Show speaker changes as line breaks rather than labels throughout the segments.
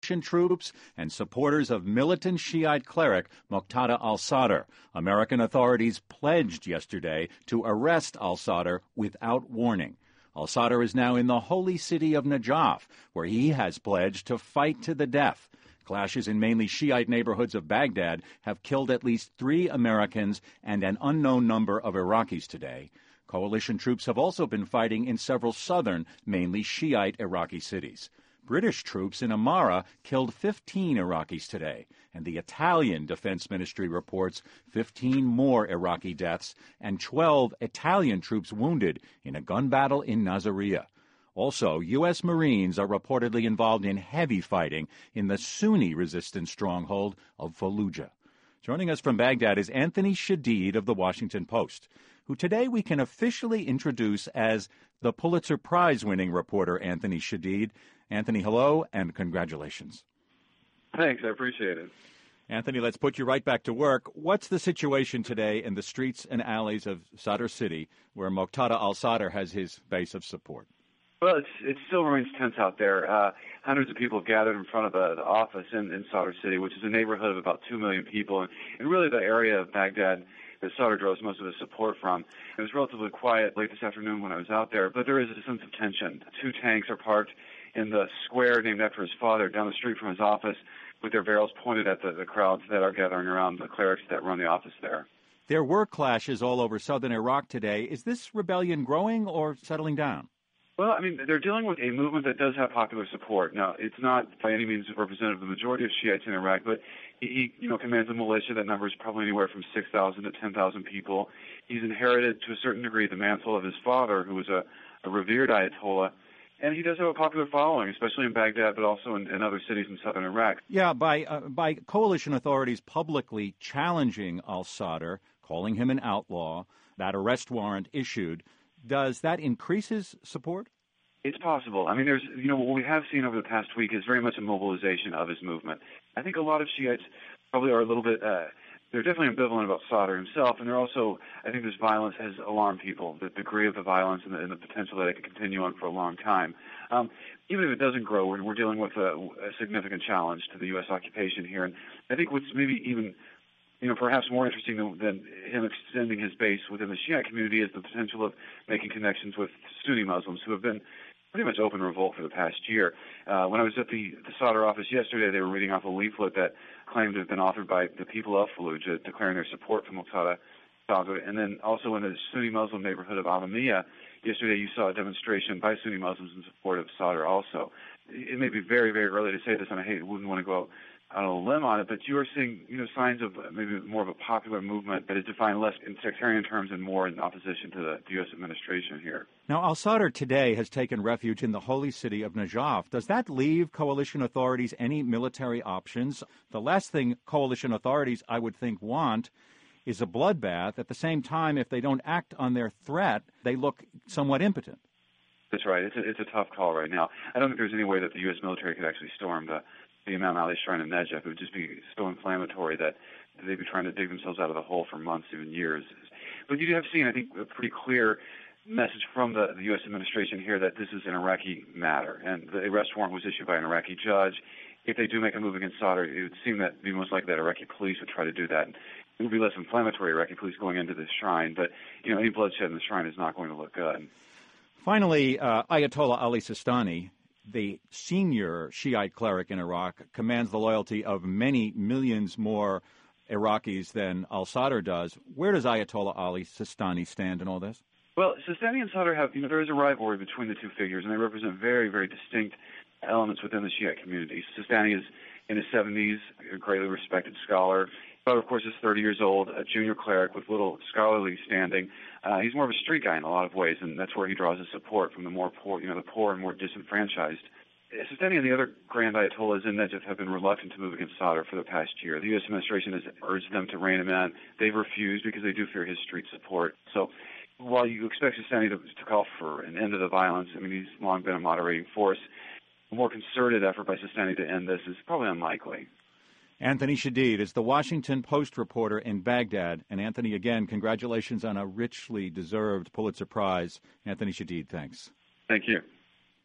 coalition troops and supporters of militant Shiite cleric Muqtada al-Sadr. American authorities pledged yesterday to arrest al-Sadr without warning. Al-Sadr is now in the holy city of Najaf, where he has pledged to fight to the death. Clashes in mainly Shiite neighborhoods of Baghdad have killed at least 3 Americans and an unknown number of Iraqis today. Coalition troops have also been fighting in several southern, mainly Shiite Iraqi cities. British troops in Amara killed 15 Iraqis today, and the Italian Defense Ministry reports 15 more Iraqi deaths and 12 Italian troops wounded in a gun battle in Nasiriyah. Also, U.S. Marines are reportedly involved in heavy fighting in the Sunni resistance stronghold of Fallujah. Joining us from Baghdad is Anthony Shadid of The Washington Post, who today we can officially introduce as the Pulitzer Prize-winning reporter Anthony Shadid. Anthony, hello, and congratulations.
Thanks, I appreciate it.
Anthony, let's put you right back to work. What's the situation today in the streets and alleys of Sadr City, where Muqtada al-Sadr has his base of support?
Well, it still remains tense out there. Hundreds of people have gathered in front of the office in Sadr City, which is a neighborhood of about 2 million people, and really the area of Baghdad that Sadr draws most of his support from. It was relatively quiet late this afternoon when I was out there, but there is a sense of tension. 2 tanks are parked in the square named after his father down the street from his office with their barrels pointed at the crowds that are gathering around the clerics that run the office there.
There were clashes all over southern Iraq today. Is this rebellion growing or settling down?
Well, I mean, they're dealing with a movement that does have popular support. Now, it's not by any means representative of the majority of Shiites in Iraq, but he commands a militia that numbers probably anywhere from 6,000 to 10,000 people. He's inherited, to a certain degree, the mantle of his father, who was a revered Ayatollah, and he does have a popular following, especially in Baghdad, but also in other cities in southern Iraq.
Yeah, by coalition authorities publicly challenging al-Sadr, calling him an outlaw, that arrest warrant issued, does that increase his support?
It's possible. I mean, what we have seen over the past week is very much a mobilization of his movement. I think a lot of Shiites probably are a little bit, they're definitely ambivalent about Sadr himself, and they're also, I think this violence has alarmed people, the degree of the violence and the potential that it could continue on for a long time. Even if it doesn't grow, we're dealing with a significant challenge to the U.S. occupation here, and I think what's maybe even perhaps more interesting than him extending his base within the Shiite community is the potential of making connections with Sunni Muslims who have been pretty much open revolt for the past year. When I was at the Sadr office yesterday, they were reading off a leaflet that claimed to have been authored by the people of Fallujah, declaring their support for Muqtada al-Sadr. And then also in the Sunni Muslim neighborhood of Alamiyah, yesterday you saw a demonstration by Sunni Muslims in support of Sadr also. It may be very, very early to say this, and I wouldn't want to go on a limb on it, but you are seeing, signs of maybe more of a popular movement that is defined less in sectarian terms and more in opposition to the U.S. administration here.
Now, al-Sadr today has taken refuge in the holy city of Najaf. Does that leave coalition authorities any military options? The last thing coalition authorities, I would think, want is a bloodbath. At the same time, if they don't act on their threat, they look somewhat impotent.
That's right. It's a tough call right now. I don't think there's any way that the U.S. military could actually storm the Imam Ali Shrine in Najaf. It would just be so inflammatory that they'd be trying to dig themselves out of the hole for months, even years. But you have seen, I think, a pretty clear message from the U.S. administration here that this is an Iraqi matter, and the arrest warrant was issued by an Iraqi judge. If they do make a move against Sadr, it would seem that it'd be most likely that Iraqi police would try to do that. It would be less inflammatory, Iraqi police going into this shrine, but any bloodshed in the shrine is not going to look good.
Finally, Ayatollah Ali Sistani, the senior Shiite cleric in Iraq, commands the loyalty of many millions more Iraqis than al-Sadr does. Where does Ayatollah Ali Sistani stand in all this?
Well, Sistani and Sadr have, there is a rivalry between the two figures, and they represent very, very distinct elements within the Shiite community. Sistani is in his 70s, a greatly respected scholar. Sadr, of course, is 30 years old, a junior cleric with little scholarly standing. He's more of a street guy in a lot of ways, and that's where he draws his support from the more poor, the poor and more disenfranchised. Sistani and the other grand Ayatollahs in Najaf have been reluctant to move against Sadr for the past year. The U.S. administration has urged them to rein him in. They've refused because they do fear his street support. So while you expect Sistani to call for an end to the violence, he's long been a moderating force. A more concerted effort by Sistani to end this is probably unlikely.
Anthony Shadid is the Washington Post reporter in Baghdad. And Anthony, again, congratulations on a richly deserved Pulitzer Prize. Anthony Shadid, thanks.
Thank you.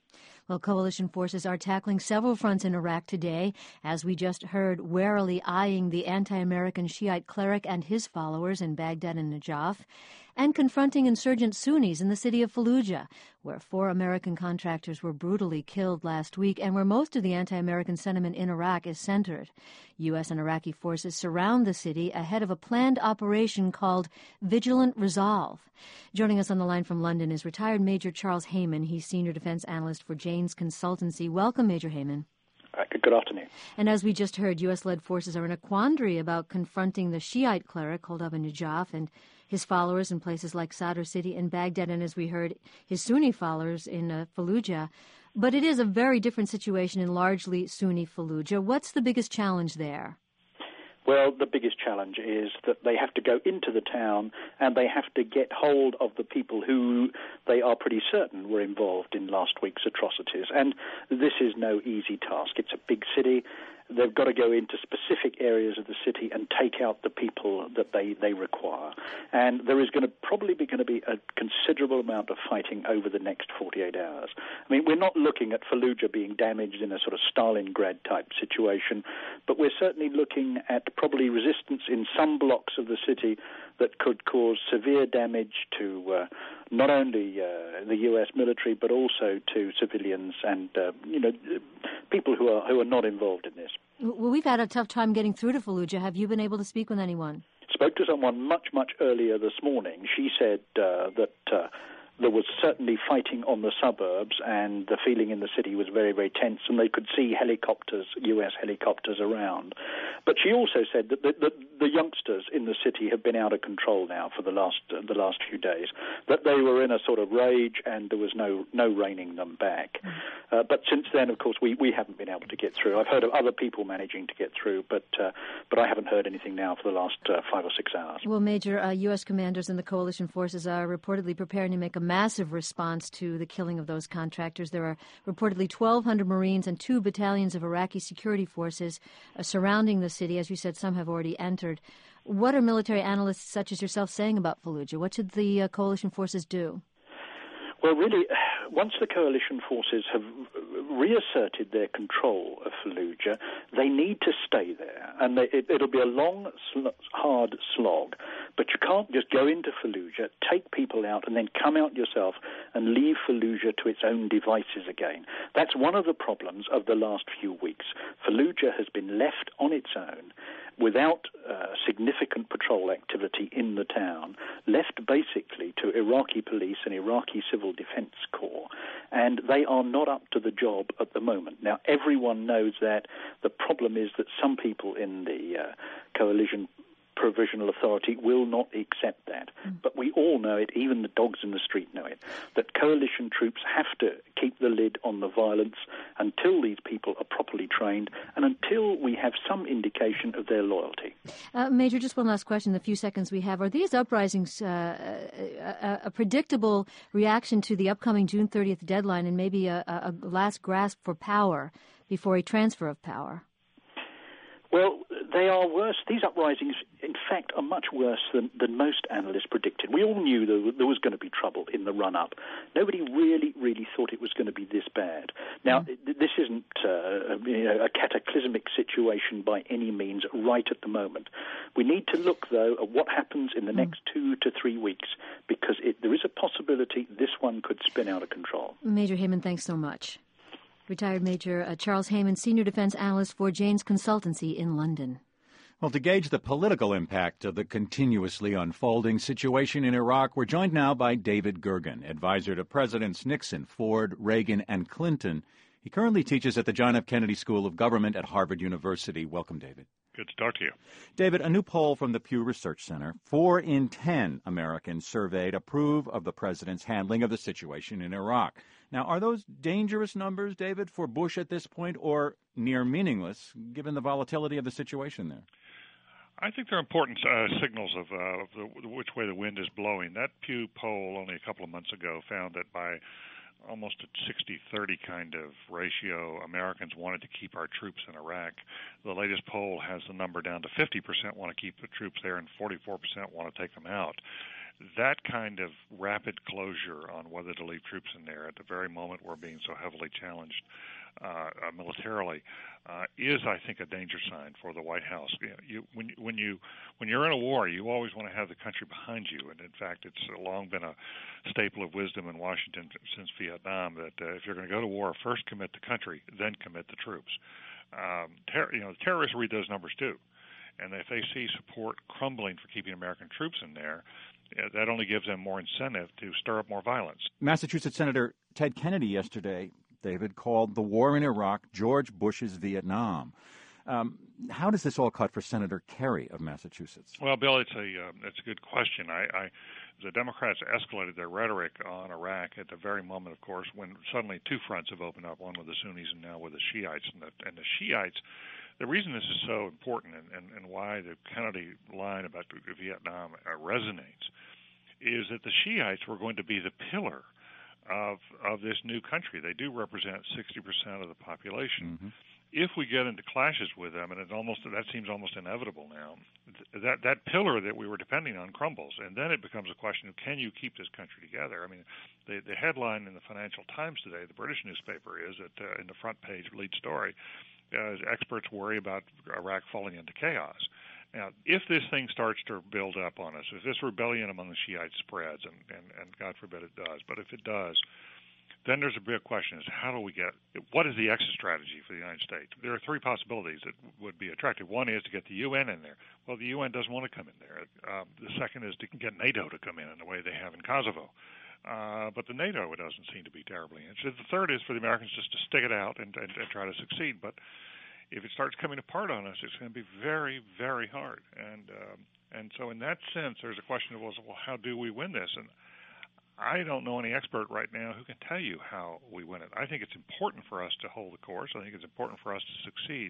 Well, coalition forces are tackling several fronts in Iraq today, as we just heard, warily eyeing the anti-American Shiite cleric and his followers in Baghdad and Najaf, and confronting insurgent Sunnis in the city of Fallujah, where 4 American contractors were brutally killed last week and where most of the anti-American sentiment in Iraq is centered. U.S. and Iraqi forces surround the city ahead of a planned operation called Vigilant Resolve. Joining us on the line from London is retired Major Charles Hayman. He's Senior Defense Analyst for Jane's Consultancy. Welcome, Major Hayman.
Good afternoon.
And as we just heard, U.S.-led forces are in a quandary about confronting the Shiite cleric holed up in Najaf and his followers in places like Sadr City and Baghdad, and as we heard, his Sunni followers in Fallujah. But it is a very different situation in largely Sunni Fallujah. What's the biggest challenge there?
Well, the biggest challenge is that they have to go into the town and they have to get hold of the people who they are pretty certain were involved in last week's atrocities. And this is no easy task. It's a big city. They've got to go into specific areas of the city and take out the people that they require. And there is probably going to be a considerable amount of fighting over the next 48 hours. I mean, we're not looking at Fallujah being damaged in a sort of Stalingrad-type situation, but we're certainly looking at probably resistance in some blocks of the city that could cause severe damage to not only the U.S. military, but also to civilians and people who are not involved in this.
Well, we've had a tough time getting through to Fallujah. Have you been able to speak with anyone?
Spoke to someone much earlier this morning. She said that there was certainly fighting on the suburbs, and the feeling in the city was very, very tense, and they could see helicopters, U.S. helicopters around. But she also said that the youngsters in the city have been out of control now for the last few days, that they were in a sort of rage and there was no reining them back. But since then, of course, we haven't been able to get through. I've heard of other people managing to get through, but I haven't heard anything now for the last 5 or 6 hours.
Well, Major, U.S. commanders and the coalition forces are reportedly preparing to make a massive response to the killing of those contractors. There are reportedly 1,200 Marines and 2 battalions of Iraqi security forces surrounding the city. As you said, some have already entered. What are military analysts such as yourself saying about Fallujah? What should the coalition forces do?
Well, really, once the coalition forces have reasserted their control of Fallujah, they need to stay there. And it'll be a long, hard slog. But you can't just go into Fallujah, take people out, and then come out yourself and leave Fallujah to its own devices again. That's one of the problems of the last few weeks. Fallujah has been left on its own, without significant patrol activity in the town, left basically to Iraqi police and Iraqi civil defense corps, and they are not up to the job at the moment. Now, everyone knows that. The problem is that some people in the coalition Provisional Authority will not accept that. But we all know it, even the dogs in the street know it, that coalition troops have to keep the lid on the violence until these people are properly trained and until we have some indication of their loyalty.
Major, just one last question, the few seconds we have. Are these uprisings a predictable reaction to the upcoming June 30th deadline and maybe a last grasp for power before a transfer of power?
Well, they are worse. These uprisings, in fact, are much worse than most analysts predicted. We all knew there was going to be trouble in the run-up. Nobody really thought it was going to be this bad. Now, this isn't a cataclysmic situation by any means right at the moment. We need to look, though, at what happens in the next 2 to 3 weeks, because there is a possibility this one could spin out of control.
Major Hayman, thanks so much. Retired Major Charles Hayman, Senior Defense Analyst for Jane's Consultancy in London.
Well, to gauge the political impact of the continuously unfolding situation in Iraq, we're joined now by David Gergen, advisor to Presidents Nixon, Ford, Reagan, and Clinton. He currently teaches at the John F. Kennedy School of Government at Harvard University. Welcome, David.
Good to talk to you.
David, a new poll from the Pew Research Center, 4 in 10 Americans surveyed approve of the president's handling of the situation in Iraq. Now, are those dangerous numbers, David, for Bush at this point, or near meaningless, given the volatility of the situation there?
I think they're important signals of which way the wind is blowing. That Pew poll only a couple of months ago found that by almost a 60-30 kind of ratio, Americans wanted to keep our troops in Iraq. The latest poll has the number down to 50% want to keep the troops there and 44% want to take them out. that kind of rapid closure on whether to leave troops in there at the very moment we're being so heavily challenged militarily is, I think, a danger sign for the White House. When you're in a war, you always want to have the country behind you, and in fact, it's long been a staple of wisdom in Washington since Vietnam that if you're going to go to war, first commit the country, then commit the troops. Terrorists read those numbers too, and if they see support crumbling for keeping American troops in there, that only gives them more incentive to stir up more violence.
Massachusetts Senator Ted Kennedy yesterday, David, called the war in Iraq George Bush's Vietnam. How does this all cut for Senator Kerry of Massachusetts?
Well, Bill, it's a good question. The Democrats escalated their rhetoric on Iraq at the very moment, of course, when suddenly two fronts have opened up, one with the Sunnis and now with the Shiites. And the Shiites, the reason this is so important and why the Kennedy line about Vietnam resonates is that the Shiites were going to be the pillar of this new country. They do represent 60% of the population. Mm-hmm. If we get into clashes with them, and that seems almost inevitable now, that pillar that we were depending on crumbles, and then it becomes a question of can you keep this country together? I mean, the headline in the Financial Times today, the British newspaper, is that in the front page lead story, experts worry about Iraq falling into chaos. Now, if this thing starts to build up on us, if this rebellion among the Shiites spreads, and God forbid it does, but if it does, then there's a big question: is what is the exit strategy for the United States? There are three possibilities that would be attractive. One is to get the UN in there. Well, the UN doesn't want to come in there. The second is to get NATO to come in the way they have in Kosovo. But the NATO doesn't seem to be terribly interested. The third is for the Americans just to stick it out and try to succeed. But if it starts coming apart on us, it's going to be very, very hard. And so in that sense, there's a question of, well, how do we win this? And I don't know any expert right now who can tell you how we win it. I think it's important for us to hold the course. I think it's important for us to succeed.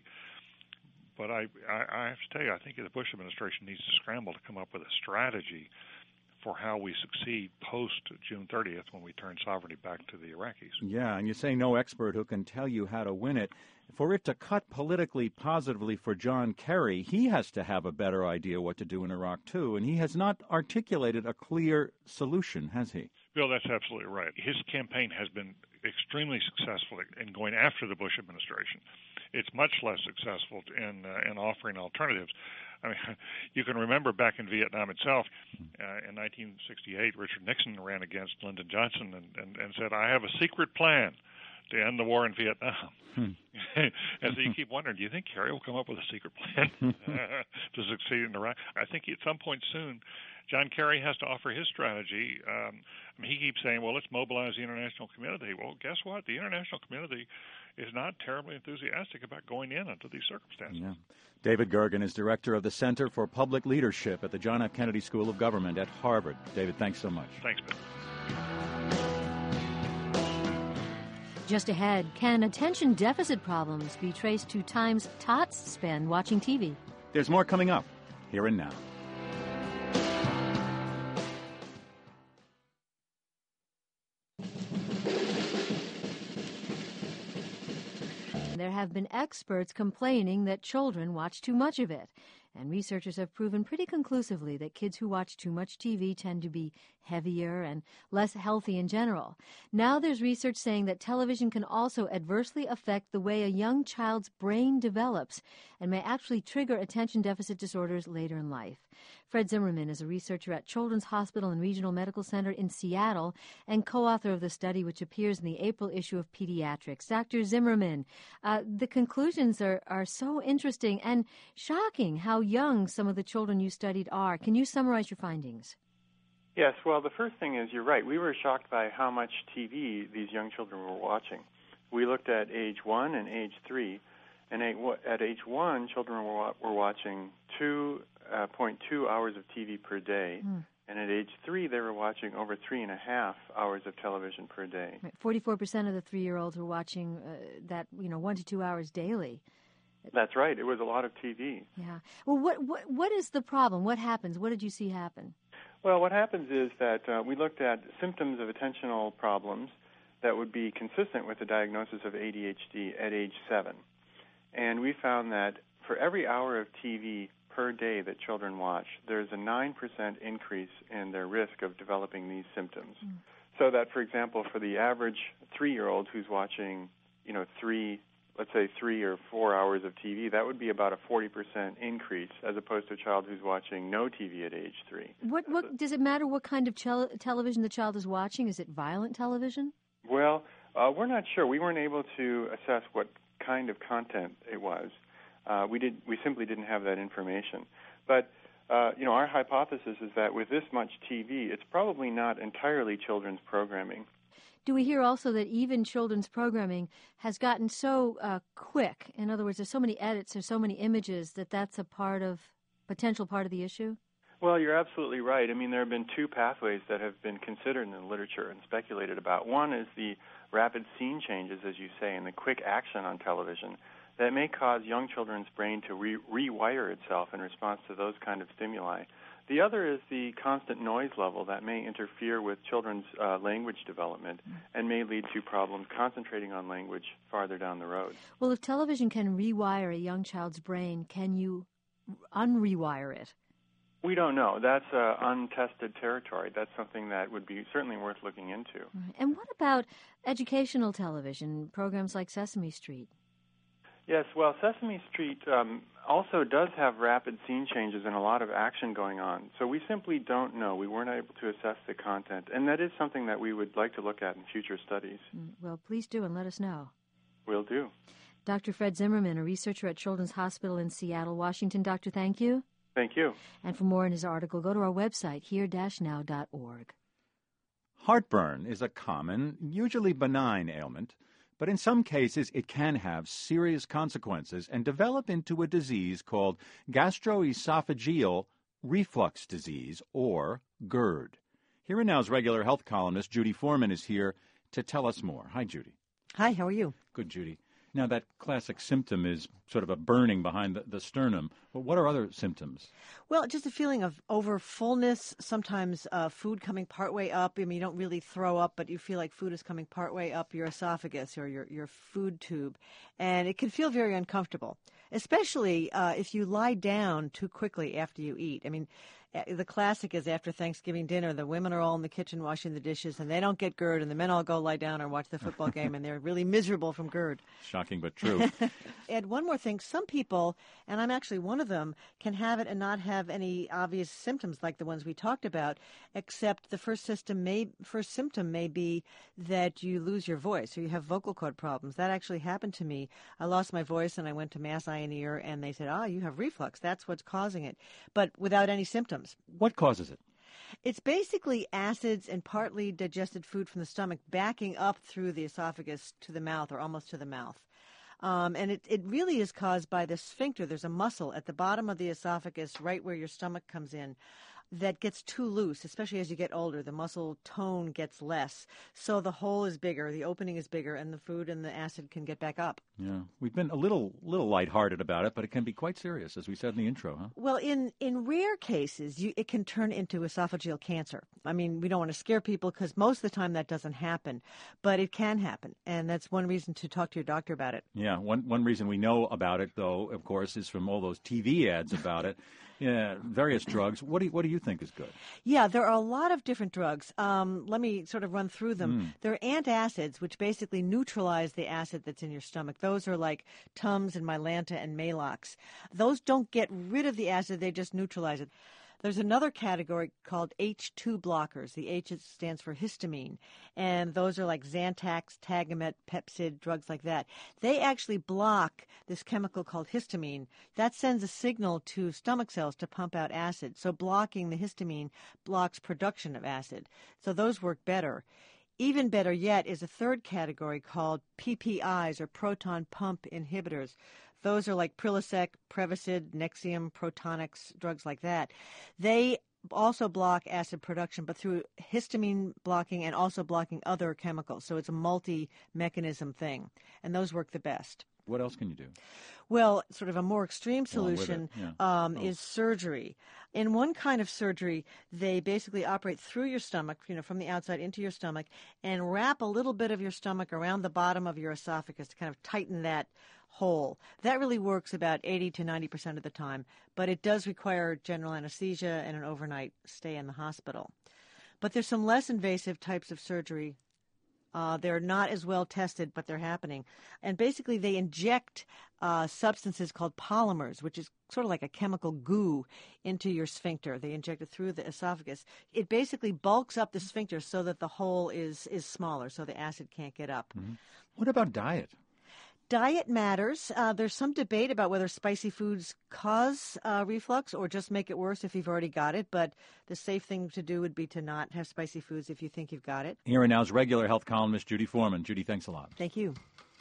But I have to tell you, I think the Bush administration needs to scramble to come up with a strategy for how we succeed post-June 30th when we turn sovereignty back to the Iraqis.
Yeah, and you say no expert who can tell you how to win it. For it to cut politically positively for John Kerry, he has to have a better idea what to do in Iraq, too, and he has not articulated a clear solution, has he?
Bill, that's absolutely right. His campaign has been extremely successful in going after the Bush administration. It's much less successful in offering alternatives. I mean, you can remember back in Vietnam itself, in 1968, Richard Nixon ran against Lyndon Johnson and said, I have a secret plan to end the war in Vietnam. And so you keep wondering, do you think Kerry will come up with a secret plan to succeed in Iraq? I think at some point soon, John Kerry has to offer his strategy. He keeps saying, well, let's mobilize the international community. Well, guess what? The international community is not terribly enthusiastic about going in under these circumstances.
Yeah. David Gergen is director of the Center for Public Leadership at the John F. Kennedy School of Government at Harvard. David, thanks so much.
Thanks, Bill.
Just ahead, can attention deficit problems be traced to times tots spend watching TV?
There's more coming up, here and now.
There have been experts complaining that children watch too much of it. And researchers have proven pretty conclusively that kids who watch too much TV tend to be heavier and less healthy in general. Now there's research saying that television can also adversely affect the way a young child's brain develops and may actually trigger attention deficit disorders later in life. Fred Zimmerman is a researcher at Children's Hospital and Regional Medical Center in Seattle and co-author of the study which appears in the April issue of Pediatrics. Dr. Zimmerman, the conclusions are so interesting and shocking how young some of the children you studied are. Can you summarize your findings?
Yes, well, the first thing is you're right. We were shocked by how much TV these young children were watching. We looked at age 1 and age 3, and at age 1, children were watching 2.2 hours of TV per day, and at age 3, they were watching over 3.5 hours of television per day.
44% of the 3-year-olds were watching that 1 to 2 hours daily.
That's right. It was a lot of TV.
Yeah. Well, what is the problem? What happens? What did you see happen?
Well, what happens is that we looked at symptoms of attentional problems that would be consistent with the diagnosis of ADHD at age 7. And we found that for every hour of TV per day that children watch, there's a 9% increase in their risk of developing these symptoms. So that, for example, for the average 3-year-old who's watching, let's say 3 or 4 hours of TV, that would be about a 40% increase as opposed to a child who's watching no TV at age 3.
What does it matter what kind of television the child is watching? Is it violent television?
Well, we're not sure. We weren't able to assess what kind of content it was. We simply didn't have that information. But our hypothesis is that with this much TV, it's probably not entirely children's programming.
Do we hear also that even children's programming has gotten so quick? In other words, there's so many edits, there's so many images that's a potential part of the issue?
Well, you're absolutely right. I mean, there have been two pathways that have been considered in the literature and speculated about. One is the rapid scene changes, as you say, and the quick action on television that may cause young children's brain to rewire itself in response to those kind of stimuli. The other is the constant noise level that may interfere with children's language development and may lead to problems concentrating on language farther down the road.
Well, if television can rewire a young child's brain, can you unrewire it?
We don't know. That's untested territory. That's something that would be certainly worth looking into.
Right. And what about educational television, programs like Sesame Street?
Yes, well, Sesame Street also does have rapid scene changes and a lot of action going on. So we simply don't know. We weren't able to assess the content. And that is something that we would like to look at in future studies.
Well, please do and let us know.
Will do.
Dr. Fred Zimmerman, a researcher at Children's Hospital in Seattle, Washington. Doctor, thank you.
Thank you.
And for more in his article, go to our website, here-now.org.
Heartburn is a common, usually benign ailment, but in some cases it can have serious consequences and develop into a disease called gastroesophageal reflux disease, or GERD. Here and Now's regular health columnist Judy Foreman is here to tell us more. Hi, Judy.
Hi, how are you?
Good, Judy. Now, that classic symptom is sort of a burning behind the sternum. But what are other symptoms?
Well, just a feeling of over fullness, sometimes food coming partway up. I mean, you don't really throw up, but you feel like food is coming partway up your esophagus or your food tube. And it can feel very uncomfortable, especially if you lie down too quickly after you eat. I mean, the classic is after Thanksgiving dinner, the women are all in the kitchen washing the dishes, and they don't get GERD, and the men all go lie down or watch the football game, and they're really miserable from GERD.
Shocking but true.
And one more thing, some people, and I'm actually one of them, can have it and not have any obvious symptoms like the ones we talked about, except the first symptom may be that you lose your voice or you have vocal cord problems. That actually happened to me. I lost my voice, and I went to Mass Eye and Ear, and they said, you have reflux. That's what's causing it, but without any symptoms.
What causes it?
It's basically acids and partly digested food from the stomach backing up through the esophagus to the mouth or almost to the mouth. And it really is caused by the sphincter. There's a muscle at the bottom of the esophagus right where your stomach comes in that gets too loose, especially as you get older. The muscle tone gets less. So the hole is bigger, the opening is bigger, and the food and the acid can get back up.
Yeah. We've been a little lighthearted about it, but it can be quite serious, as we said in the intro, huh?
Well, in rare cases, it can turn into esophageal cancer. I mean, we don't want to scare people because most of the time that doesn't happen, but it can happen, and that's one reason to talk to your doctor about it.
Yeah. One reason we know about it, though, of course, is from all those TV ads about it. Yeah, various drugs. What do you think is good?
Yeah, there are a lot of different drugs. Let me sort of run through them. There are antacids, which basically neutralize the acid that's in your stomach. Those are like Tums and Mylanta and Maalox. Those don't get rid of the acid, they just neutralize it. There's another category called H2 blockers. The H stands for histamine, and those are like Zantac, Tagamet, Pepcid, drugs like that. They actually block this chemical called histamine. That sends a signal to stomach cells to pump out acid. So blocking the histamine blocks production of acid. So those work better. Even better yet is a third category called PPIs, or proton pump inhibitors. Those are like Prilosec, Prevacid, Nexium, Protonix, drugs like that. They also block acid production, but through histamine blocking and also blocking other chemicals. So it's a multi-mechanism thing, and those work the best.
What else can you do?
Well, sort of a more extreme solution is surgery. In one kind of surgery, they basically operate through your stomach, from the outside into your stomach, and wrap a little bit of your stomach around the bottom of your esophagus to kind of tighten that whole. That really works about 80 to 90% of the time, but it does require general anesthesia and an overnight stay in the hospital. But there's some less invasive types of surgery. They're not as well tested, but they're happening. And basically they inject substances called polymers, which is sort of like a chemical goo, into your sphincter. They inject it through the esophagus. It basically bulks up the sphincter so that the hole is smaller, so the acid can't get up.
Mm-hmm. What about diet?
Diet matters. There's some debate about whether spicy foods cause reflux or just make it worse if you've already got it, but the safe thing to do would be to not have spicy foods if you think you've got it.
Here and Now's regular health columnist Judy Foreman. Judy, thanks a lot.
Thank you.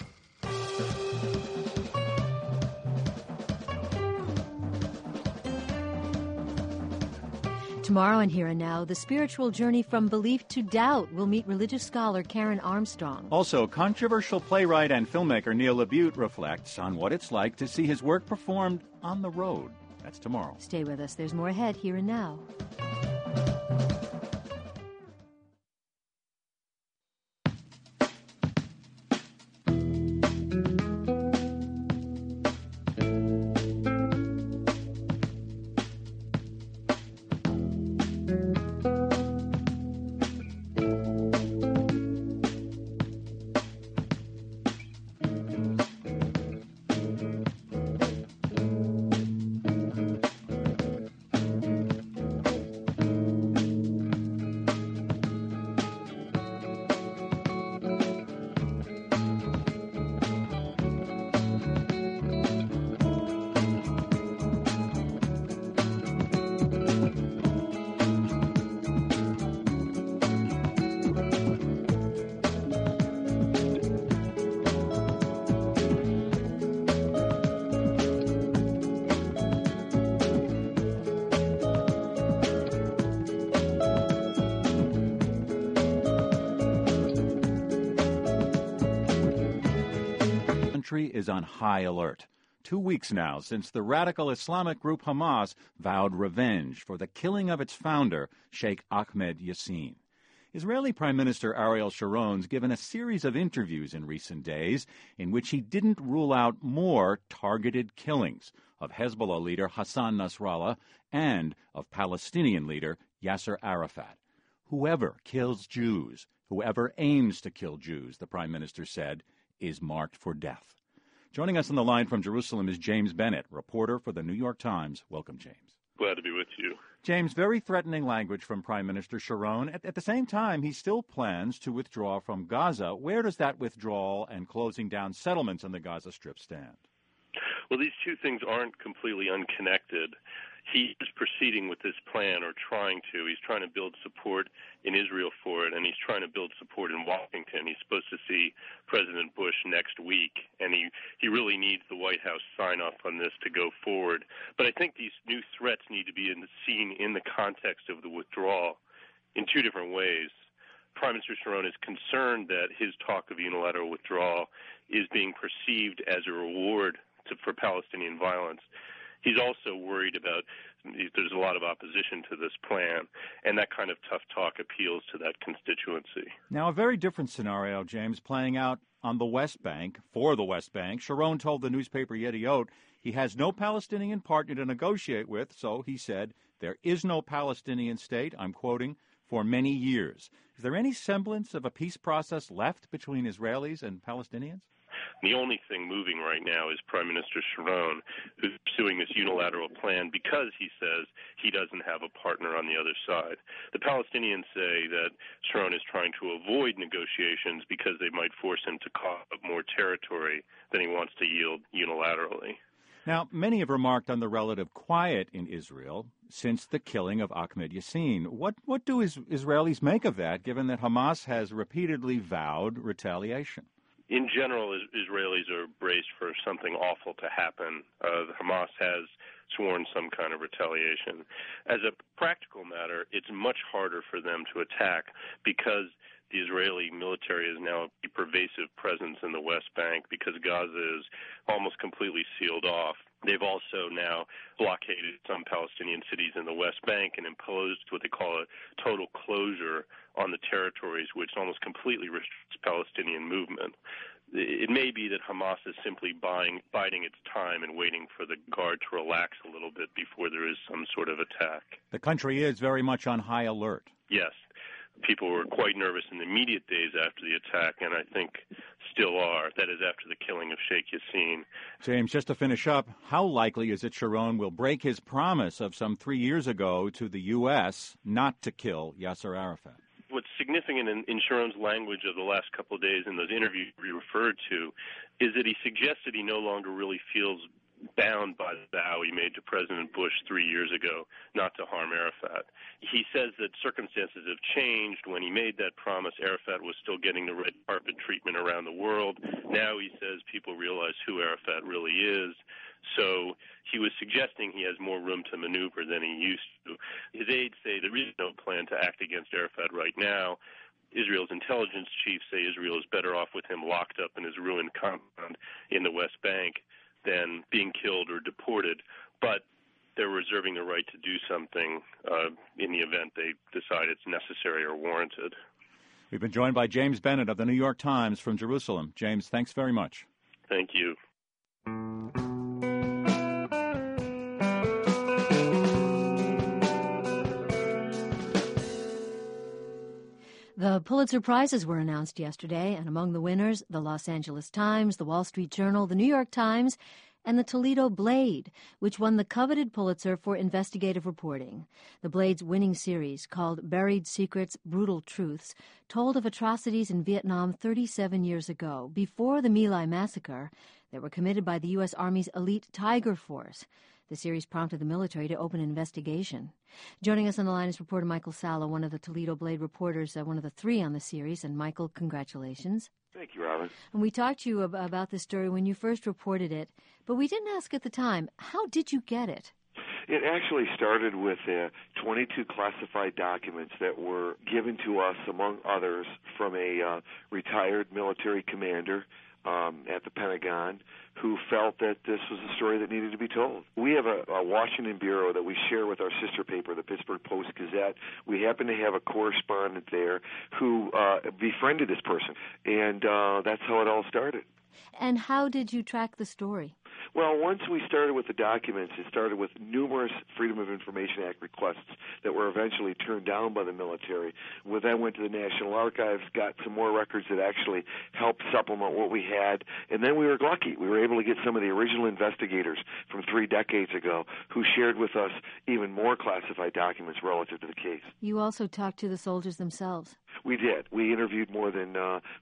Tomorrow on Here and Now, the spiritual journey from belief to doubt. We'll meet religious scholar Karen Armstrong.
Also, controversial playwright and filmmaker Neil LaBute reflects on what it's like to see his work performed on the road. That's tomorrow.
Stay with us. There's more ahead, Here and Now.
Is on high alert. 2 weeks now since the radical Islamic group Hamas vowed revenge for the killing of its founder, Sheikh Ahmed Yassin. Israeli Prime Minister Ariel Sharon's given a series of interviews in recent days in which he didn't rule out more targeted killings of Hezbollah leader Hassan Nasrallah and of Palestinian leader Yasser Arafat. Whoever kills Jews, whoever aims to kill Jews, the Prime Minister said, is marked for death. Joining us on the line from Jerusalem is James Bennett, reporter for the New York Times. Welcome, James.
Glad to be with you.
James, very threatening language from Prime Minister Sharon. At the same time, he still plans to withdraw from Gaza. Where does that withdrawal and closing down settlements on the Gaza Strip stand?
Well, these two things aren't completely unconnected. He is proceeding with this plan, or trying to. He's trying to build support in Israel for it, and he's trying to build support in Washington. He's supposed to see President Bush next week, and he really needs the White House sign-off on this to go forward. But I think these new threats need to be seen in the context of the withdrawal in two different ways. Prime Minister Sharon is concerned that his talk of unilateral withdrawal is being perceived as a reward for Palestinian violence. He's also worried about there's a lot of opposition to this plan, and that kind of tough talk appeals to that constituency.
Now, a very different scenario, James, playing out on the West Bank, for the West Bank. Sharon told the newspaper Yediot he has no Palestinian partner to negotiate with, so he said, there is no Palestinian state, I'm quoting, for many years. Is there any semblance of a peace process left between Israelis and Palestinians?
The only thing moving right now is Prime Minister Sharon, who's pursuing this unilateral plan because he says he doesn't have a partner on the other side. The Palestinians say that Sharon is trying to avoid negotiations because they might force him to carve up more territory than he wants to yield unilaterally.
Now, many have remarked on the relative quiet in Israel since the killing of Ahmed Yassin. What do Israelis make of that, given that Hamas has repeatedly vowed retaliation?
In general, Israelis are braced for something awful to happen. Hamas has sworn some kind of retaliation. As a practical matter, it's much harder for them to attack because the Israeli military is now a pervasive presence in the West Bank because Gaza is almost completely sealed off. They've also now blockaded some Palestinian cities in the West Bank and imposed what they call a total closure on the territories, which almost completely restricts Palestinian movement. it may be that Hamas is simply biding its time and waiting for the guard to relax a little bit before there is some sort of attack.
The country is very much on high alert.
Yes. People were quite nervous in the immediate days after the attack, and I think still are. That is after the killing of Sheikh Yassin.
James, just to finish up, how likely is it Sharon will break his promise of some 3 years ago to the U.S. not to kill Yasser Arafat?
What's significant in Sharon's language of the last couple of days in those interviews we referred to is that he suggested he no longer really feels bound by the vow he made to President Bush 3 years ago not to harm Arafat. He says that circumstances have changed. When he made that promise, Arafat was still getting the red carpet treatment around the world. Now he says people realize who Arafat really is. So he was suggesting he has more room to maneuver than he used to. His aides say there is no plan to act against Arafat right now. Israel's intelligence chiefs say Israel is better off with him locked up in his ruined compound in the West Bank than being killed or deported, but they're reserving the right to do something in the event they decide it's necessary or warranted.
We've been joined by James Bennett of the New York Times from Jerusalem. James, thanks very much.
Thank you.
The Pulitzer Prizes were announced yesterday, and among the winners, the Los Angeles Times, the Wall Street Journal, the New York Times, and the Toledo Blade, which won the coveted Pulitzer for investigative reporting. The Blade's winning series, called Buried Secrets, Brutal Truths, told of atrocities in Vietnam 37 years ago, before the My Lai massacre, that were committed by the U.S. Army's elite Tiger Force. The series prompted the military to open an investigation. Joining us on the line is reporter Michael Salla, one of the Toledo Blade reporters, one of the 3 on the series. And Michael, congratulations.
Thank you, Robin.
And we talked to you about this story when you first reported it, but we didn't ask at the time, how did you get it?
It actually started with 22 classified documents that were given to us, among others, from a retired military commander at the Pentagon who felt that this was a story that needed to be told. We have a Washington bureau that we share with our sister paper, the Pittsburgh Post-Gazette. We happen to have a correspondent there who befriended this person, and that's how it all started.
And how did you track the story?
Well, once we started with the documents, it started with numerous Freedom of Information Act requests that were eventually turned down by the military. We then went to the National Archives, got some more records that actually helped supplement what we had, and then we were lucky. We were able to get some of the original investigators from 3 decades ago who shared with us even more classified documents relative to the case.
You also talked to the soldiers themselves.
We did. We interviewed more than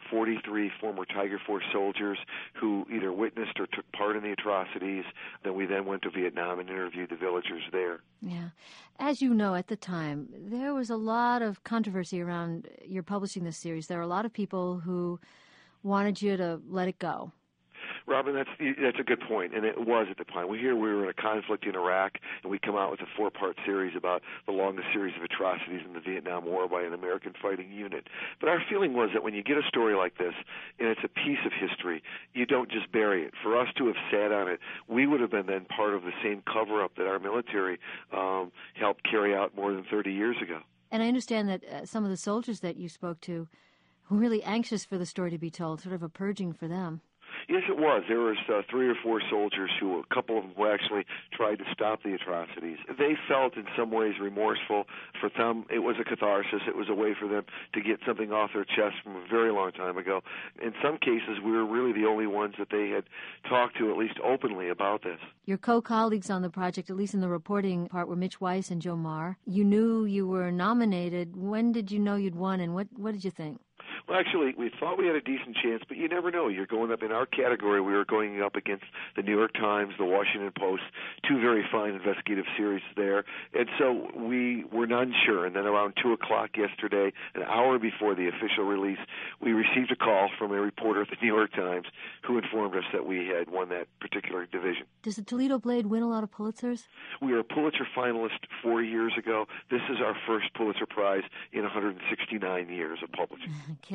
43 former Tiger Force soldiers who either witnessed or took part in the atrocities. Then we went to Vietnam and interviewed the villagers there.
Yeah. As you know, at the time, there was a lot of controversy around your publishing this series. There were a lot of people who wanted you to let it go.
Robin, that's a good point, and it was at the time. We were in a conflict in Iraq, and we come out with a 4-part series about the longest series of atrocities in the Vietnam War by an American fighting unit. But our feeling was that when you get a story like this, and it's a piece of history, you don't just bury it. For us to have sat on it, we would have been then part of the same cover-up that our military helped carry out more than 30 years ago.
And I understand that some of the soldiers that you spoke to were really anxious for the story to be told, sort of a purging for them.
Yes, it was. There was 3 or 4 soldiers a couple of them who actually tried to stop the atrocities. They felt in some ways remorseful. For them, it was a catharsis. It was a way for them to get something off their chest from a very long time ago. In some cases, we were really the only ones that they had talked to, at least openly, about this.
Your co-colleagues on the project, at least in the reporting part, were Mitch Weiss and Joe Marr. You knew you were nominated. When did you know you'd won, and what did you think?
Well, actually, we thought we had a decent chance, but you never know. You're going up in our category. We were going up against the New York Times, the Washington Post, 2 very fine investigative series there. And so we were not sure. And then around 2 o'clock yesterday, an hour before the official release, we received a call from a reporter at the New York Times who informed us that we had won that particular division.
Does the Toledo Blade win a lot of Pulitzers?
We were a Pulitzer finalist 4 years ago. This is our first Pulitzer Prize in 169 years of publishing.
I can't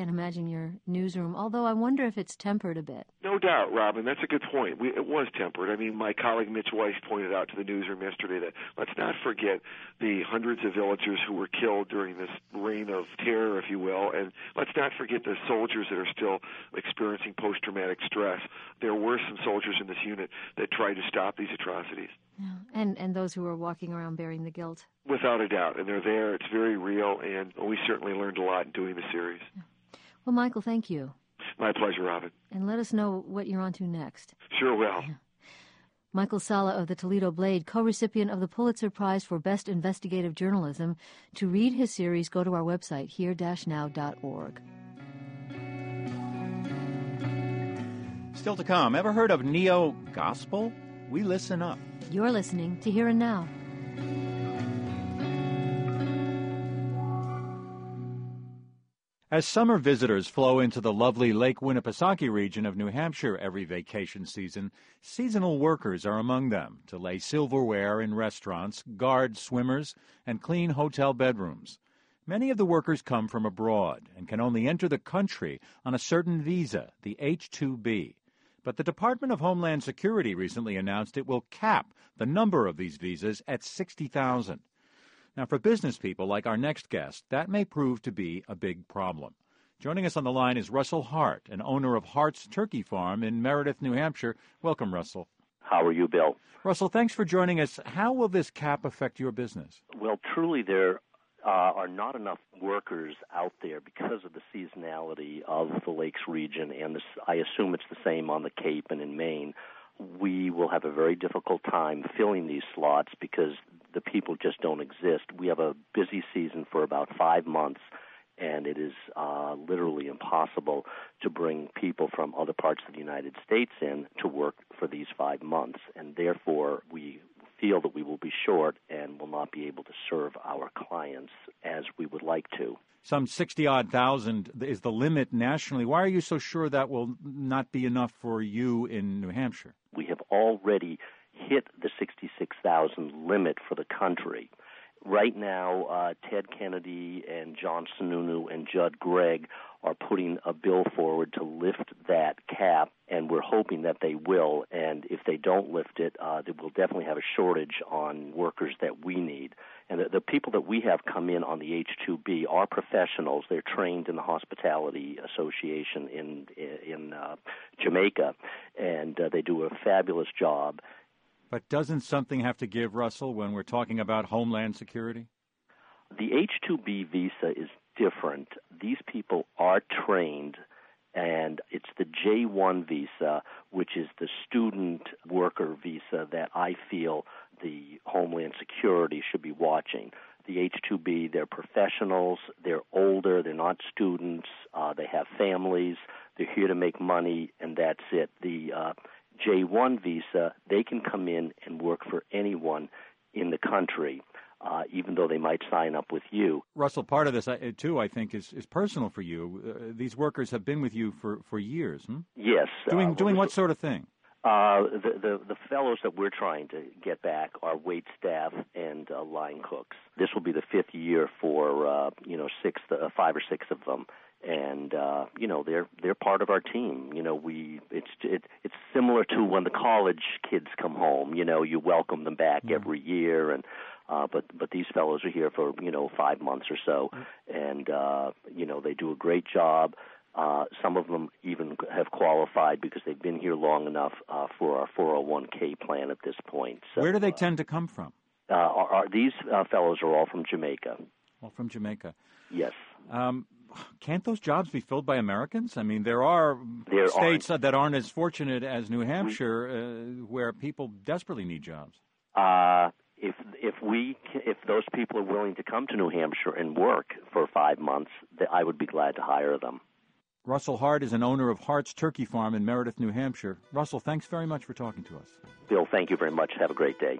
can't imagine your newsroom, although I wonder if it's tempered a bit.
No doubt, Robin. That's a good point. It was tempered. I mean, my colleague Mitch Weiss pointed out to the newsroom yesterday that let's not forget the hundreds of villagers who were killed during this reign of terror, if you will, and let's not forget the soldiers that are still experiencing post-traumatic stress. There were some soldiers in this unit that tried to stop these atrocities.
Yeah. And those who are walking around bearing the guilt.
Without a doubt. And they're there. It's very real, and we certainly learned a lot in doing the series.
Yeah. Well, Michael, thank you.
My pleasure, Robin.
And let us know what you're on to next.
Sure will.
Yeah. Michael Salla of the Toledo Blade, co-recipient of the Pulitzer Prize for Best Investigative Journalism. To read his series, go to our website, here-now.org.
Still to come, ever heard of neo-gospel? We listen up.
You're listening to Here and Now.
As summer visitors flow into the lovely Lake Winnipesaukee region of New Hampshire every vacation season, seasonal workers are among them to lay silverware in restaurants, guard swimmers, and clean hotel bedrooms. Many of the workers come from abroad and can only enter the country on a certain visa, the H-2B. But the Department of Homeland Security recently announced it will cap the number of these visas at 60,000. Now, for business people like our next guest, that may prove to be a big problem. Joining us on the line is Russell Hart, an owner of Hart's Turkey Farm in Meredith, New Hampshire. Welcome, Russell.
How are you, Bill?
Russell, thanks for joining us. How will this cap affect your business?
Well, truly, there are not enough workers out there because of the seasonality of the Lakes region, and I assume it's the same on the Cape and in Maine. We will have a very difficult time filling these slots because the people just don't exist. We have a busy season for about 5 months, and it is literally impossible to bring people from other parts of the United States in to work for these 5 months, and therefore we feel that we will be short and will not be able to serve our clients as we would like to.
Some 60-odd thousand is the limit nationally. Why are you so sure that will not be enough for you in New Hampshire?
We have already hit the 66,000 limit for the country. Right now, Ted Kennedy and John Sununu and Judd Gregg are putting a bill forward to lift that cap, and we're hoping that they will. And if they don't lift it, they will definitely have a shortage on workers that we need. And the people that we have come in on the H-2B are professionals. They're trained in the Hospitality Association in Jamaica, and they do a fabulous job.
But doesn't something have to give, Russell, when we're talking about Homeland Security?
The H-2B visa is different. These people are trained, and it's the J-1 visa, which is the student worker visa that I feel the Homeland Security should be watching. The H-2B, they're professionals, they're older, they're not students, they have families, they're here to make money, and that's it. The J-1 visa, they can come in and work for anyone in the country, even though they might sign up with you.
Russell, part of this, too, I think, is personal for you. These workers have been with you for years, hmm?
Yes.
Doing what sort of thing?
The fellows that we're trying to get back are wait staff and line cooks. This will be the 5th year for 5 or 6 of them. And they're part of our team. It's similar to when the college kids come home. You welcome them back every year, and but these fellows are here for 5 months or so, and they do a great job. Some of them even have qualified because they've been here long enough for our 401k plan at this point. So,
where do they tend to come from?
These fellows are all from Jamaica.
All from Jamaica.
Yes.
Can't those jobs be filled by Americans? I mean, there are states that aren't as fortunate as New Hampshire where people desperately need jobs.
If those people are willing to come to New Hampshire and work for 5 months, I would be glad to hire them.
Russell Hart is an owner of Hart's Turkey Farm in Meredith, New Hampshire. Russell, thanks very much for talking to us.
Bill, thank you very much. Have a great day.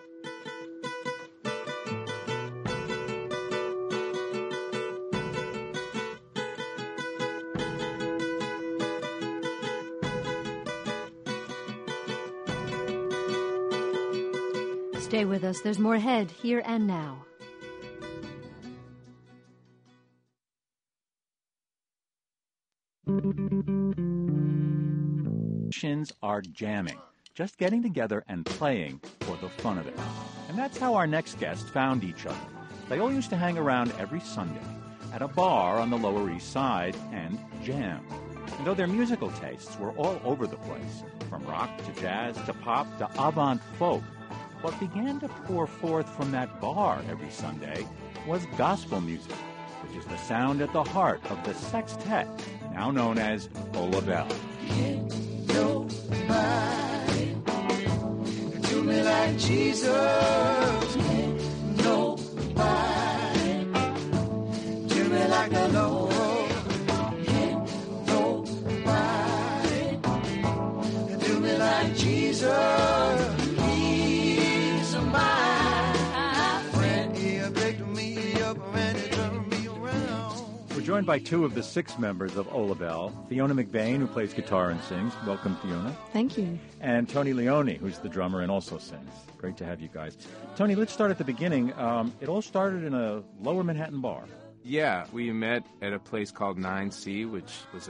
Stay with us. There's more ahead, Here and Now.
Musicians are jamming, just getting together and playing for the fun of it. And that's how our next guests found each other. They all used to hang around every Sunday at a bar on the Lower East Side and jam. And though their musical tastes were all over the place, from rock to jazz to pop to avant folk, what began to pour forth from that bar every Sunday was gospel music, which is the sound at the heart of the sextet, now known as Ola Bell.
Nobody do me like Jesus. Nobody do me like the Lord. Nobody do me like Jesus. He's my friend. He picked me up and he turned me around.
We're joined by two of the six members of Ola Bell, Fiona McBain, who plays guitar and sings. Welcome, Fiona.
Thank you.
And Tony Leone, who's the drummer and also sings. Great to have you guys. Tony, let's start at the beginning. It all started in a Lower Manhattan bar.
Yeah, we met at a place called 9C, which was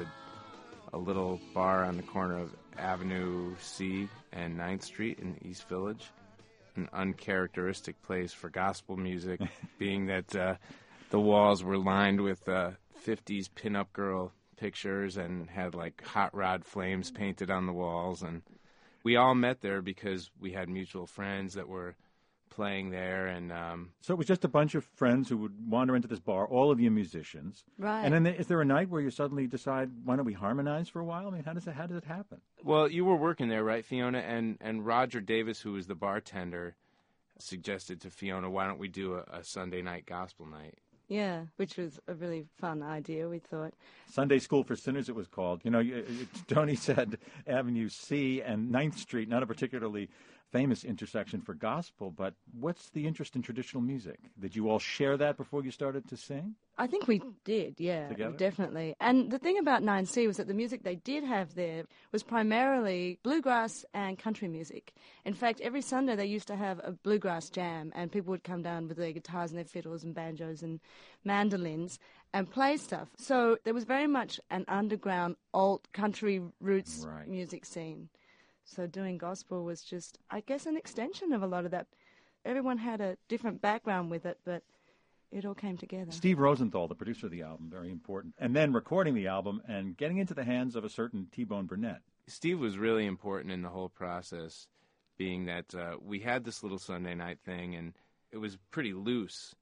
a little bar on the corner of Avenue C and 9th Street in East Village. An uncharacteristic place for gospel music, being that the walls were lined with 50s pinup girl pictures and had like hot rod flames painted on the walls. And we all met there because we had mutual friends that were playing there. And
so it was just a bunch of friends who would wander into this bar, all of you musicians.
Right.
And then is there a night where you suddenly decide, why don't we harmonize for a while? I mean, how does it happen?
Well, you were working there, right, Fiona? And Roger Davis, who was the bartender, suggested to Fiona, why don't we do a Sunday night gospel night?
Yeah, which was a really fun idea, we thought.
Sunday School for Sinners, it was called. You know, Tony said Avenue C and 9th Street, not a particularly famous intersection for gospel, but what's the interest in traditional music? Did you all share that before you started to sing?
I think we did, yeah,
Together?
Definitely. And the thing about 9C was that the music they did have there was primarily bluegrass and country music. In fact, every Sunday they used to have a bluegrass jam, and people would come down with their guitars and their fiddles and banjos and mandolins and play stuff. So there was very much an underground, alt country roots music scene. So doing gospel was just, I guess, an extension of a lot of that. Everyone had a different background with it, but it all came together.
Steve Rosenthal, the producer of the album, very important. And then recording the album and getting into the hands of a certain T-Bone Burnett.
Steve was really important in the whole process, being that we had this little Sunday night thing, and it was pretty loose.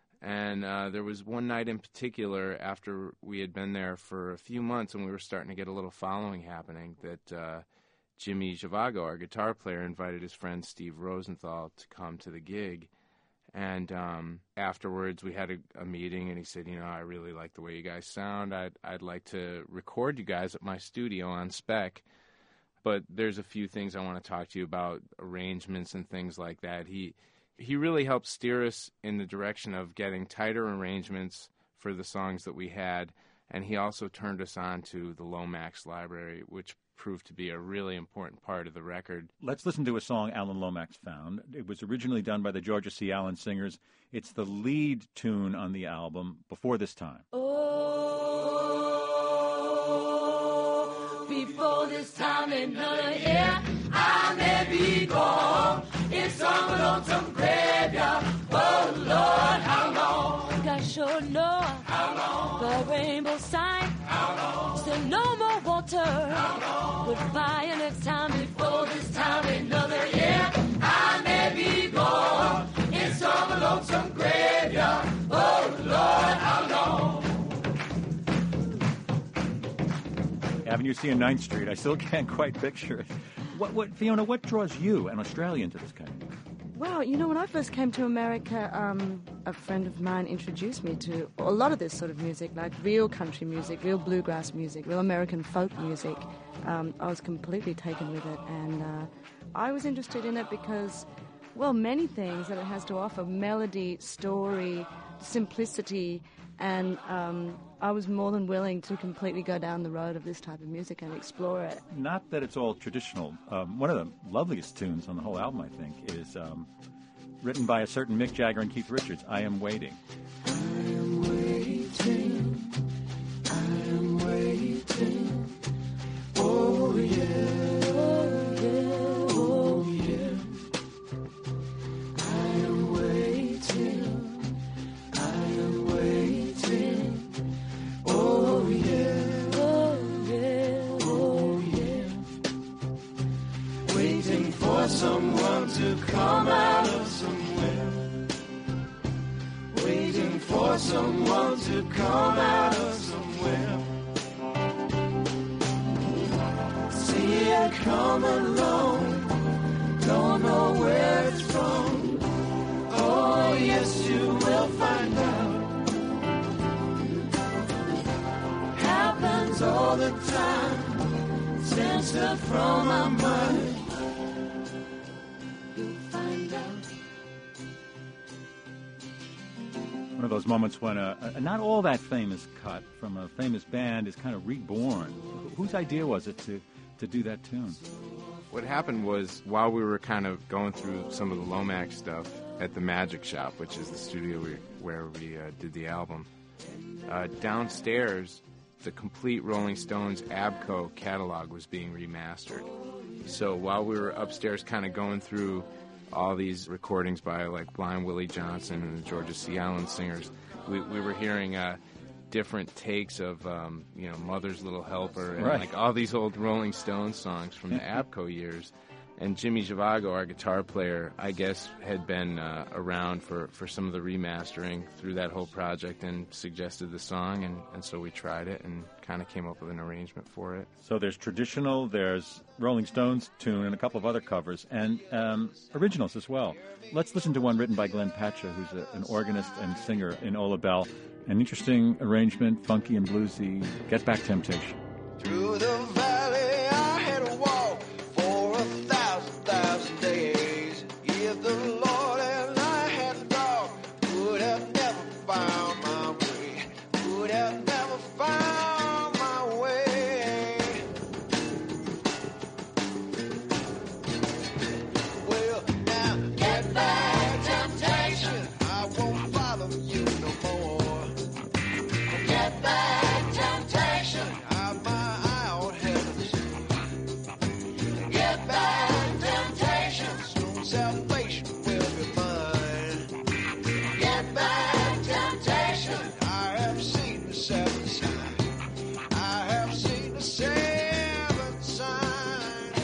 And there was one night in particular, after we had been there for a few months and we were starting to get a little following happening, that Jimmy Zhivago, our guitar player, invited his friend Steve Rosenthal to come to the gig. And afterwards, we had a meeting, and he said, you know, I really like the way you guys sound. I'd like to record you guys at my studio on spec, but there's a few things I want to talk to you about, arrangements and things like that. He really helped steer us in the direction of getting tighter arrangements for the songs that we had, and he also turned us on to the Lomax library, which proved to be a really important part of the record.
Let's listen to a song Alan Lomax found. It was originally done by the Georgia C. Allen Singers. It's the lead tune on the album, Before This Time.
Oh, before this time in another year, I may be gone. It's some lonesome graveyard. Oh, Lord, how long?
I sure know
how long?
The rainbow sign.
How long?
Still no more water.
How long?
Goodbye, and it's time
before this time another year. I may be gone in some lonesome graveyard. Oh, Lord, how long?
Avenue C and 9th Street. I still can't quite picture it. What Fiona, what draws you, an Australian, to this kind of music?
Well, you know, when I first came to America, a friend of mine introduced me to a lot of this sort of music, like real country music, real bluegrass music, real American folk music. I was completely taken with it, and I was interested in it because, well, many things that it has to offer: melody, story, simplicity, and I was more than willing to completely go down the road of this type of music and explore it.
Not that it's all traditional. One of the loveliest tunes on the whole album, I think, is written by a certain Mick Jagger and Keith Richards, I Am Waiting.
I am waiting, I am waiting. for someone to come out of somewhere. See it come along, don't know where it's from. Oh, yes, you will find out. Happens all the time, censored from my mind. You'll find out.
One of those moments when a not all that famous cut from a famous band is kind of reborn. Whose idea was it to do that tune?
What happened was, while we were kind of going through some of the Lomax stuff at the Magic Shop, which is the studio where we did the album, downstairs, the complete Rolling Stones ABCO catalog was being remastered. So while we were upstairs kind of going through all these recordings by like Blind Willie Johnson and the Georgia C. Allen Singers, we were hearing different takes of Mother's Little Helper and like all these old Rolling Stones songs from the ABCO years. And Jimmy Zhivago, our guitar player, I guess had been around for some of the remastering through that whole project and suggested the song, and so we tried it and kind of came up with an arrangement for it.
So there's traditional, there's Rolling Stones tune and a couple of other covers, and originals as well. Let's listen to one written by Glenn Patcha, who's an organist and singer in Ola Bell. An interesting arrangement, funky and bluesy, Get Back Temptation.
Through the valley I had walked for 1,000 days. If the Lord and I had walked, would have never found my way. Would have never found my way. Well, now get back, temptation. I won't follow you no more. Get back, temptation. I'm my eye on heaven's door. Get back, temptation. Soon salvation will be mine. Get back, temptation. I have seen the seven signs. I have seen the seven signs.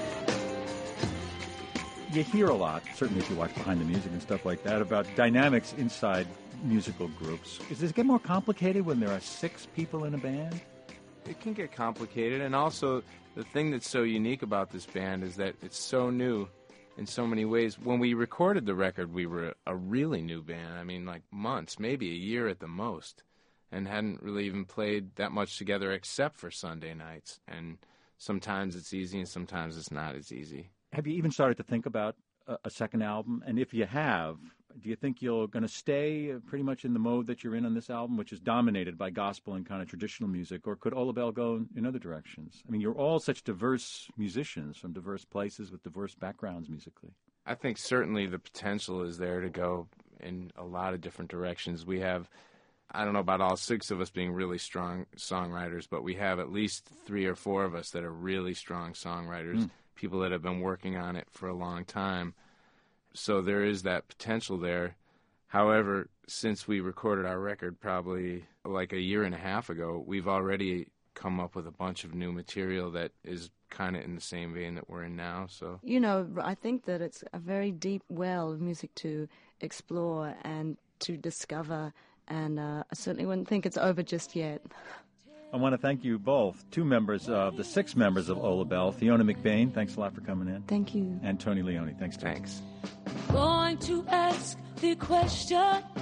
You hear a lot, certainly if you watch Behind the Music and stuff like that, about dynamics inside musical groups. Does it get more complicated when there are 6 people in a band?
It can get complicated, and also the thing that's so unique about this band is that it's so new in so many ways. When we recorded the record, we were a really new band. I mean, like months, maybe a year at the most, and hadn't really even played that much together except for Sunday nights. And sometimes it's easy and sometimes it's not as easy.
Have you even started to think about a second album? And if you have, do you think you're going to stay pretty much in the mode that you're in on this album, which is dominated by gospel and kind of traditional music, or could Ola Bell go in other directions? I mean, you're all such diverse musicians from diverse places with diverse backgrounds musically.
I think certainly the potential is there to go in a lot of different directions. We have, I don't know about all 6 of us being really strong songwriters, but we have at least 3 or 4 of us that are really strong songwriters, people that have been working on it for a long time. So there is that potential there. However, since we recorded our record probably like a year and a half ago, we've already come up with a bunch of new material that is kind of in the same vein that we're in now. So
I think that it's a very deep well of music to explore and to discover, and I certainly wouldn't think it's over just yet.
I want to thank you both, 2 members of the 6 members of Ola Bell. Fiona McBain, thanks a lot for coming in.
Thank you.
And Tony Leone, thanks.
Going to ask the question,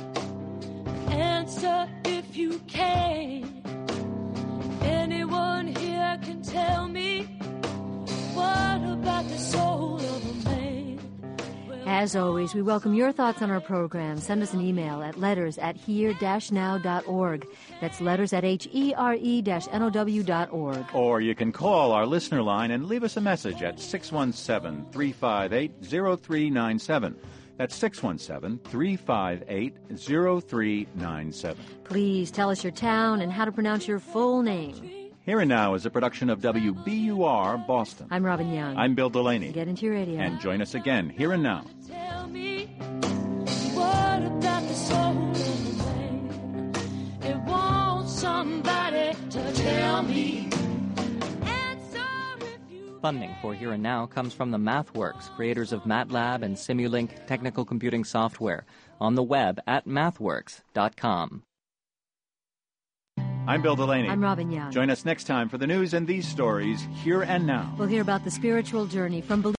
answer if you can. Anyone here can tell me, what about the soul of a man?
As always, we welcome your thoughts on our program. Send us an email at letters@here-now.org. That's letters@here-now.org.
Or you can call our listener line and leave us a message at 617-358-0397. That's 617-358-0397.
Please tell us your town and how to pronounce your full name.
Here and Now is a production of WBUR Boston.
I'm Robin Young.
I'm Bill Delaney.
Get into your radio.
And join us again, Here and Now.
Tell me, what about the soul of a man? It wants somebody to tell me. Answer if you
Funding for Here and Now comes from the MathWorks, creators of MATLAB and Simulink technical computing software, on the web at mathworks.com.
I'm Bill Delaney.
I'm Robin Young.
Join us next time for the news and these stories, Here and Now.
We'll hear about the spiritual journey from